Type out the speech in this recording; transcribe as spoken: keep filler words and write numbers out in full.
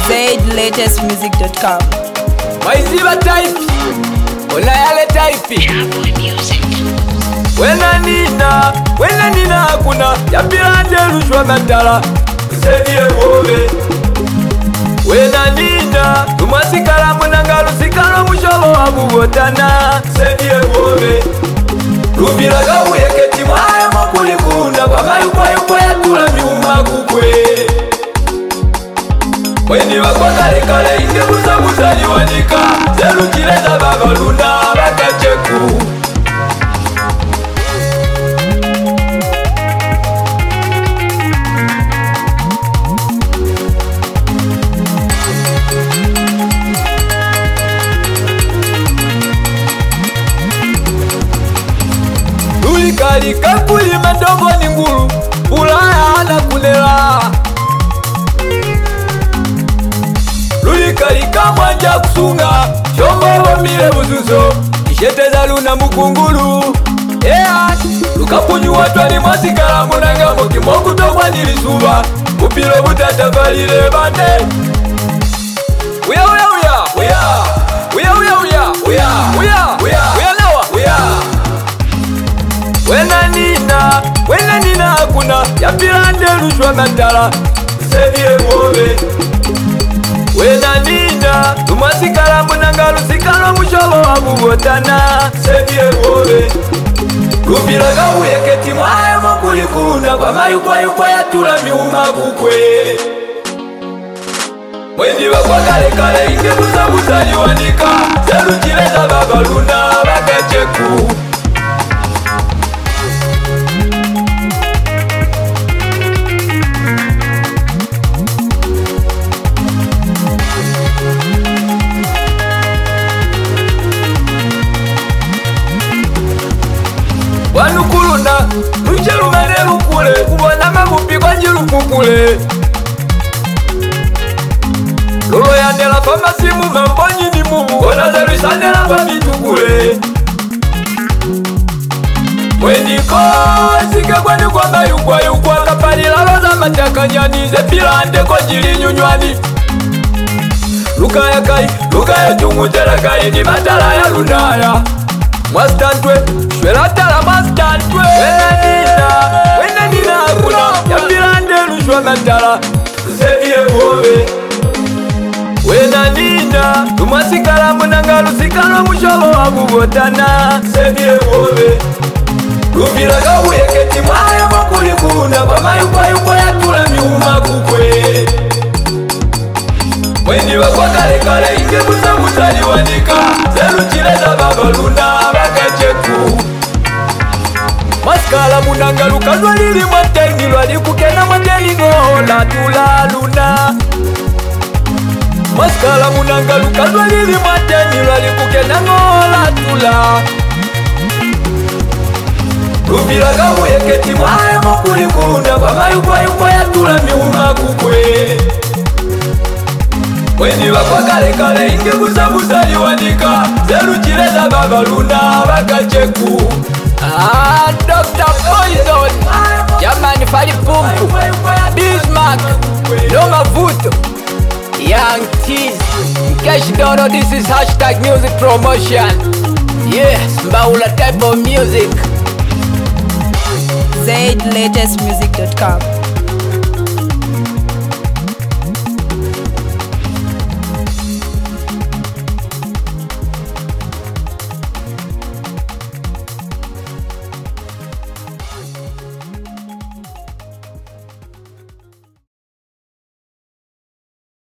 Z latest music dot com. Maiziba type, ona yale type. Wena nina, wena nina hakuna, ya pilande rushwa mandala, usedie wobe. Wena nina, tumasikala munangalu sikala musholo wa mugotana, usedie wobe. Rubila gawu yeketi mwae makulikunda, kwa mayukwa yukwa ya tula miuma kukwe. Weni wakwa kale kale inge buza buza liwanika, zelu kileza baba luna bakacheku. Kali kakuli mandogo ni ngulu, ulaya ana kunela. Luli kali kamwanja kusunga, shombo wamile buzuzo, isheteza luna mukungulu. Ea, lukapunyu watwani mwasikala munanga moki moku tokwa nilisuba, upilo butata valile bande. Uya uya uya, uya, uya uya uya, uya, uya, uya, uya lawa, uya. Wena nina, wena nina hakuna, ya pilande rushwa mandala, usedie wobe. Wena nina, tumasikala munangalu sikala musholo wa mugotana, usedie wobe. Rubila gawu yeketi mwae makulikunda, kwa mayukwa yukwa ya tula miuma kukwe. Mweni wakwa kale kale inge buza buza liwanika, zelu chileza baba luna bakacheku. Wanukuluna, nuchelu manelu kule, kubona mabupi kwa njilu kukule. Lolo yandela fama simu mbonyi ni mumu, kona zelu sandela kwa mitu kule. Mweniko, sike kwani kwa mayukwa yukwa, kapali laloza mataka nyani, zepilande kwa jili nyunywani. Luka ya kai, luka ya chungu tela kai, ni matala ya lunaya. Mwastantwe, shwela tala mwastantwe. Wena nina, wena nina hakuna, ya pilande rushwa mandala, usedie wobe. Wena nina, tumasikala munangalu sikala musholo wa mugotana, usedie wobe. Rubila gawu yeketi mwae makulikunda, kwa mayukwa yukwa ya tula miuma kukwe. Mweni wakwa kale kale inge buza buza liwanika, zelu chileza baba luna bakacheku. Maskala munangalu kazwa lili mwateni, lwali kukena mwateni ngola tula luna. Maskala munangalu kazwa lili mwateni, lwali kukena ngola tula. Rubila gawu yeketi mwae makulikunda, kwa mayukwa yukwa ya tula miuma kukwe. Mweni wakwa kale kale inge buza buza liwanika, zelu chileza baba luna bakacheku. Ah, Doctor Poison, Jamani Fali Pumpu, Bismarck, Loma Vuto, Young Tease. In case you don't know, this is hashtag music promotion. Yes, Mbaula type of music. Z latest music dot com.